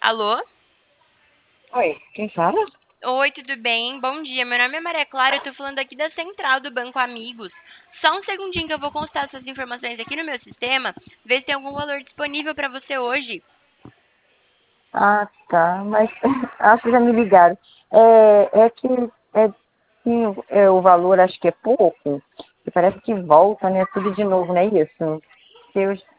Alô? Oi, quem fala? Oi, tudo bem? Bom dia. Meu nome é Maria Clara, eu tô falando aqui da central do Banco Amigos. Só um segundinho que eu vou constar essas informações aqui no meu sistema, ver se tem algum valor disponível para você hoje. Ah, tá, mas acho que já me ligaram. É que sim, o valor acho que é pouco, e parece que volta, né? Tudo de novo, não é isso?